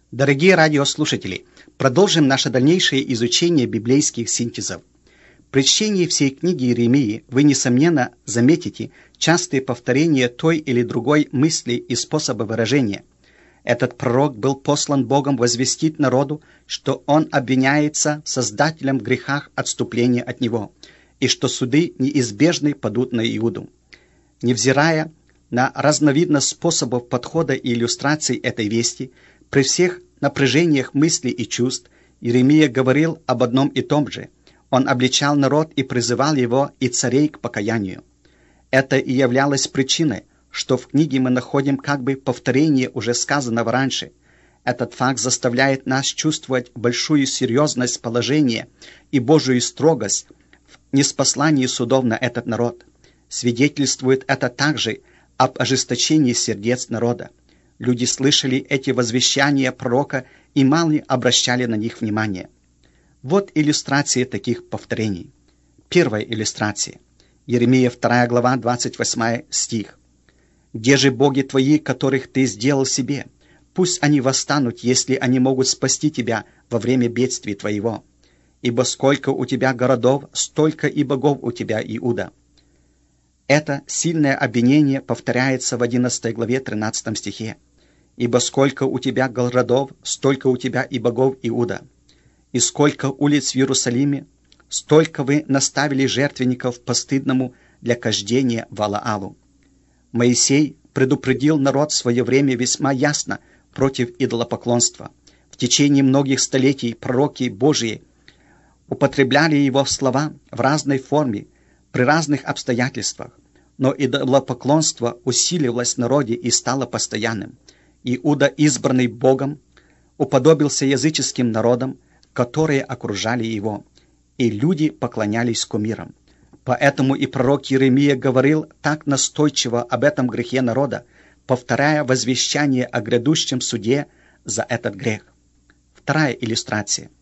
Дорогие радиослушатели, продолжим наше дальнейшее изучение библейских синтезов. При чтении всей книги Иеремии вы, несомненно, заметите частые повторения той или другой мысли и способа выражения. Этот пророк был послан Богом возвестить народу, что он обвиняется Создателем в грехах отступления от Него, и что суды неизбежны падут на Иуду. Невзирая на разновидность способов подхода и иллюстраций этой вести, при всех напряжениях мыслей и чувств Иеремия говорил об одном и том же. Он обличал народ и призывал его и царей к покаянию. Это и являлось причиной, что в книге мы находим как бы повторение уже сказанного раньше. Этот факт заставляет нас чувствовать большую серьезность положения и Божию строгость в ниспослании судов на этот народ. Свидетельствует это также об ожесточении сердец народа. Люди слышали эти возвещания пророка и мало обращали на них внимания. Вот иллюстрации таких повторений. Первая иллюстрация. Иеремия 2 глава, 28 стих. «Где же боги твои, которых ты сделал себе? Пусть они восстанут, если они могут спасти тебя во время бедствия твоего. Ибо сколько у тебя городов, столько и богов у тебя, Иуда». Это сильное обвинение повторяется в 11 главе 13 стихе. «Ибо сколько у тебя городов, столько у тебя и богов, Иуда. И сколько улиц в Иерусалиме, столько вы наставили жертвенников постыдному для кождения Валаалу». Моисей предупредил народ в свое время весьма ясно против идолопоклонства. В течение многих столетий пророки Божьи употребляли его слова в разной форме, при разных обстоятельствах, но идолопоклонство усиливалось в народе и стало постоянным. Иуда, избранный Богом, уподобился языческим народам, которые окружали его, и люди поклонялись кумирам. Поэтому и пророк Иеремия говорил так настойчиво об этом грехе народа, повторяя возвещание о грядущем суде за этот грех. Вторая иллюстрация.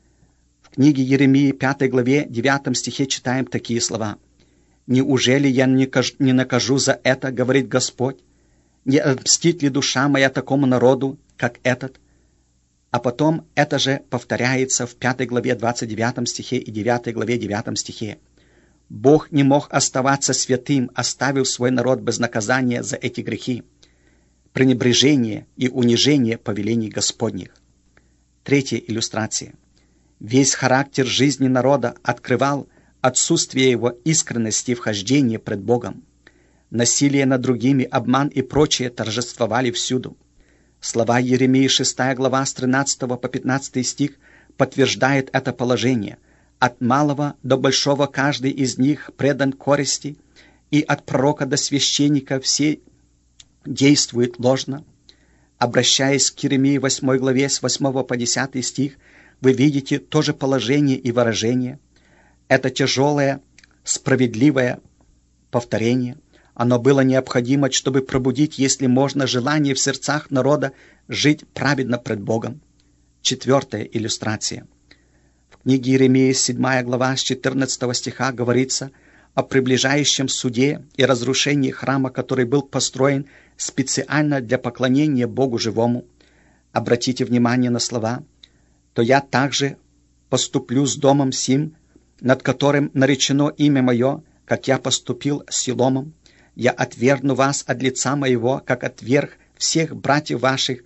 В книге Иеремии 5 главе 9 стихе читаем такие слова. «Неужели я не накажу за это, говорит Господь? Не отмстит ли душа моя такому народу, как этот?» А потом это же повторяется в 5 главе 29 стихе и 9 главе 9 стихе. «Бог не мог оставаться святым, оставив свой народ без наказания за эти грехи, пренебрежение и унижение повелений Господних». Третья иллюстрация. Весь характер жизни народа открывал отсутствие его искренности в хождении пред Богом. Насилие над другими, обман и прочее торжествовали всюду. Слова Иеремии 6 глава с 13 по 15 стих подтверждает это положение. От малого до большого каждый из них предан корысти, и от пророка до священника все действуют ложно. Обращаясь к Иеремии 8 главе с 8 по 10 стих, вы видите то же положение и выражение. Это тяжелое, справедливое повторение. Оно было необходимо, чтобы пробудить, если можно, желание в сердцах народа жить праведно пред Богом. Четвертая иллюстрация. В книге Иеремии 7 глава с 14 стиха говорится о приближающем суде и разрушении храма, который был построен специально для поклонения Богу живому. Обратите внимание на слова. «То я также поступлю с домом сим, над которым наречено имя мое, как я поступил с Силомом. Я отвергну вас от лица моего, как отверг всех братьев ваших,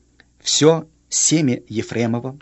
все семя Ефремово».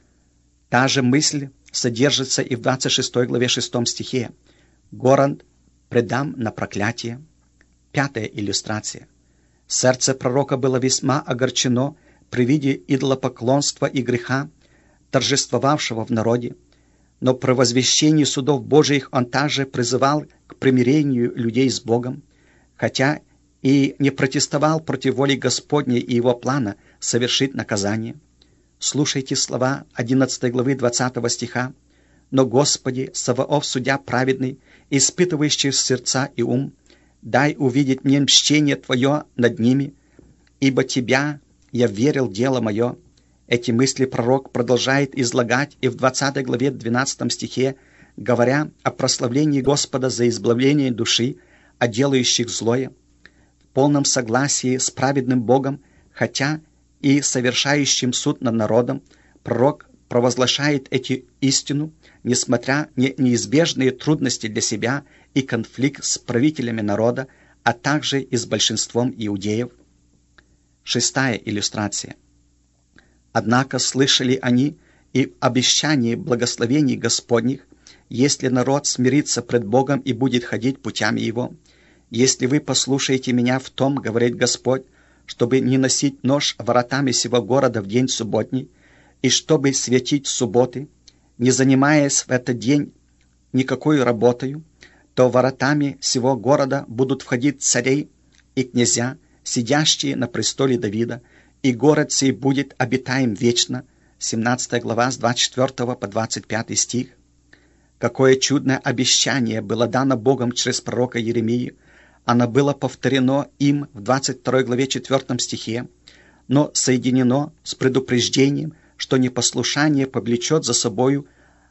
Та же мысль содержится и в 26 главе 6 стихе. «Город предам на проклятие». Пятая иллюстрация. Сердце пророка было весьма огорчено при виде идолопоклонства и греха, торжествовавшего в народе, но при возвещении судов Божиих он также призывал к примирению людей с Богом, хотя и не протестовал против воли Господней и его плана совершить наказание. Слушайте слова 11 главы 20 стиха. «Но, Господи, Саваоф, судья праведный, испытывающий сердца и ум, дай увидеть мне мщение Твое над ними, ибо Тебя я верил дело мое». Эти мысли пророк продолжает излагать и в 20 главе 12 стихе, говоря о прославлении Господа за избавление души, о делающих злое, в полном согласии с праведным Богом, хотя и совершающим суд над народом, пророк провозглашает эту истину, несмотря на неизбежные трудности для себя и конфликт с правителями народа, а также и с большинством иудеев. 6-я иллюстрация. Однако слышали они и обещание благословений Господних, если народ смирится пред Богом и будет ходить путями Его. Если вы послушаете меня в том, говорит Господь, чтобы не носить нож воротами сего города в день субботний, и чтобы светить субботы, не занимаясь в этот день никакой работою, то воротами сего города будут входить царей и князья, сидящие на престоле Давида, и город сей будет обитаем вечно. 17 глава с 24 по 25 стих. Какое чудное обещание было дано Богом через пророка Иеремию. Оно было повторено им в 22 главе 4 стихе, но соединено с предупреждением, что непослушание повлечет за собою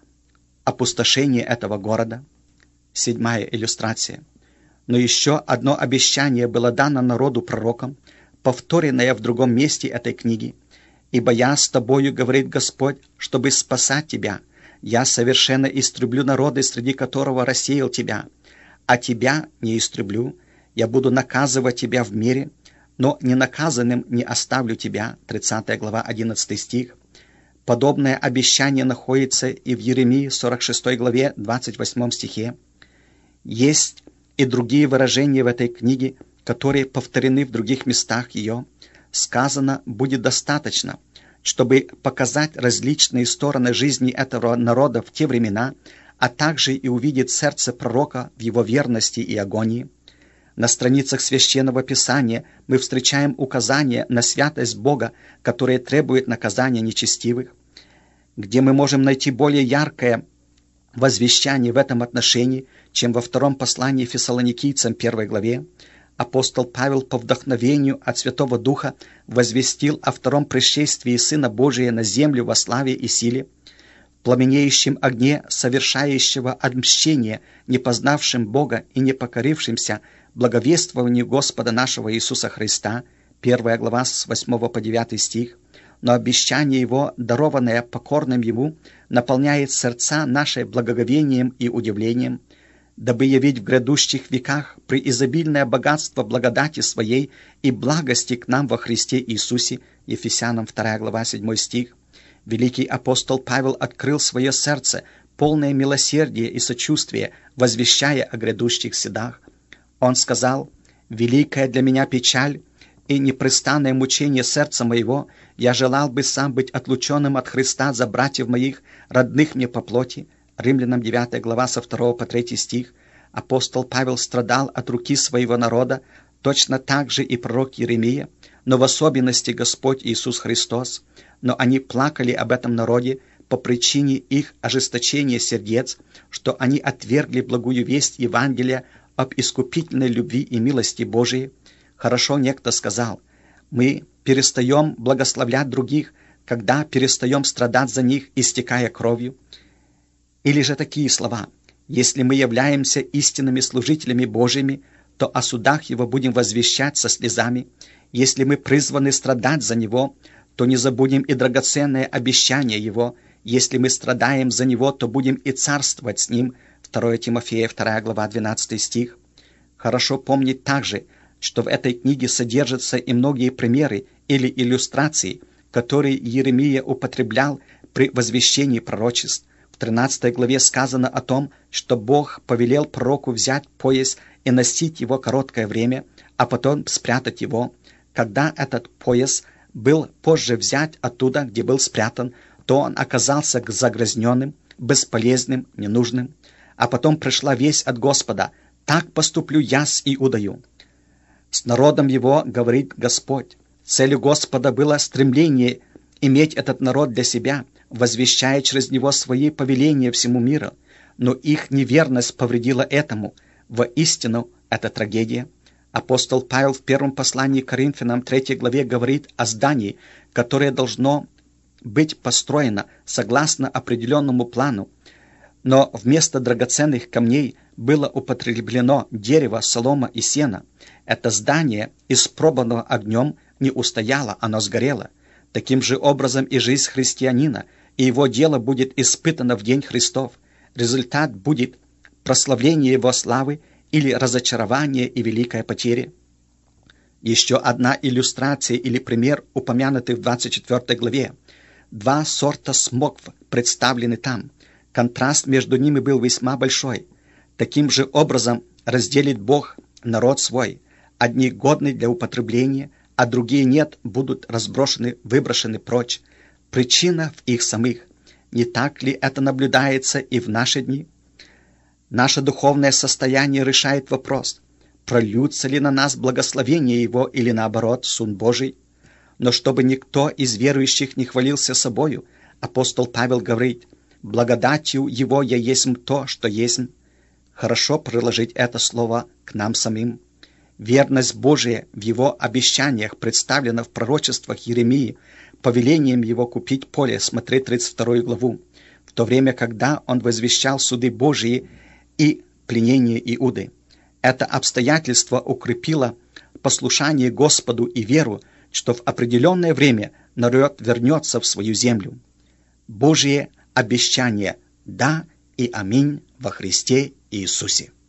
опустошение этого города. 7-я иллюстрация. Но еще одно обещание было дано народу пророкам, повторенное в другом месте этой книги. «Ибо я с тобою, говорит Господь, чтобы спасать тебя. Я совершенно истреблю народы, среди которого рассеял тебя. А тебя не истреблю. Я буду наказывать тебя в мире, но ненаказанным не оставлю тебя». 30 глава, 11 стих. Подобное обещание находится и в Иеремии 46 главе, 28 стихе. Есть и другие выражения в этой книге, которые повторены в других местах ее. Сказано будет достаточно, чтобы показать различные стороны жизни этого народа в те времена, а также и увидеть сердце пророка в его верности и агонии. На страницах Священного Писания мы встречаем указания на святость Бога, которые требуют наказания нечестивых. Где мы можем найти более яркое возвещание в этом отношении, чем во втором послании Фессалоникийцам 1 главе, апостол Павел по вдохновению от Святого Духа возвестил о втором пришествии Сына Божия на землю во славе и силе, в пламенеющем огне совершающего отмщение, не познавшим Бога и не покорившимся благовествованию Господа нашего Иисуса Христа, 1 глава с 8 по 9 стих, но обещание Его, дарованное покорным Ему, наполняет сердца наши благоговением и удивлением, дабы явить в грядущих веках преизобильное богатство благодати Своей и благости к нам во Христе Иисусе. Ефесянам 2 глава 7 стих. Великий апостол Павел открыл свое сердце, полное милосердия и сочувствия, возвещая о грядущих седах. Он сказал: «Великая для меня печаль и непрестанное мучение сердца моего, я желал бы сам быть отлученным от Христа за братьев моих, родных мне по плоти». Римлянам 9 глава со 2 по 3 стих. Апостол Павел страдал от руки своего народа, точно так же и пророк Иеремия, но в особенности Господь Иисус Христос. Но они плакали об этом народе по причине их ожесточения сердец, что они отвергли благую весть Евангелия об искупительной любви и милости Божией. Хорошо некто сказал: «Мы перестаем благословлять других, когда перестаем страдать за них, истекая кровью». Или же такие слова: «Если мы являемся истинными служителями Божьими, то о судах Его будем возвещать со слезами. Если мы призваны страдать за Него, то не забудем и драгоценное обещание Его. Если мы страдаем за Него, то будем и царствовать с Ним». 2 Тимофея 2 глава 12 стих. Хорошо помнить также, что в этой книге содержатся и многие примеры или иллюстрации, которые Иеремия употреблял при возвещении пророчеств. В 13 главе сказано о том, что Бог повелел пророку взять пояс и носить его короткое время, а потом спрятать его. Когда этот пояс был позже взят оттуда, где был спрятан, то он оказался загрязненным, бесполезным, ненужным. А потом пришла весть от Господа: «Так поступлю я с Иудою». С народом его говорит Господь. Целью Господа было стремление иметь этот народ для себя, возвещая через него свои повеления всему миру. Но их неверность повредила этому. Воистину, это трагедия. Апостол Павел в первом послании к Коринфянам 3 главе говорит о здании, которое должно быть построено согласно определенному плану. Но вместо драгоценных камней было употреблено дерево, солома и сено. Это здание, испробовано огнем, не устояло, оно сгорело. Таким же образом и жизнь христианина, и его дело будет испытано в день Христов. Результат будет прославление его славы или разочарование и великая потеря. Еще одна иллюстрация или пример, упомянутый в 24 главе. Два сорта смокв представлены там. Контраст между ними был весьма большой. Таким же образом разделит Бог народ свой. Одни годны для употребления, а другие нет, будут разброшены, выброшены прочь. Причина в их самих. Не так ли это наблюдается и в наши дни? Наше духовное состояние решает вопрос, прольются ли на нас благословение Его или наоборот суд Божий. Но чтобы никто из верующих не хвалился собою, апостол Павел говорит: «Благодатью Его я есмь то, что есмь». Хорошо приложить это слово к нам самим. Верность Божия в Его обещаниях представлена в пророчествах Иеремии, повелением Его купить поле, смотри 32 главу, в то время, когда Он возвещал суды Божии и пленение Иуды. Это обстоятельство укрепило послушание Господу и веру, что в определенное время народ вернется в свою землю. Божие обещание «Да» и «Аминь» во Христе Иисусе.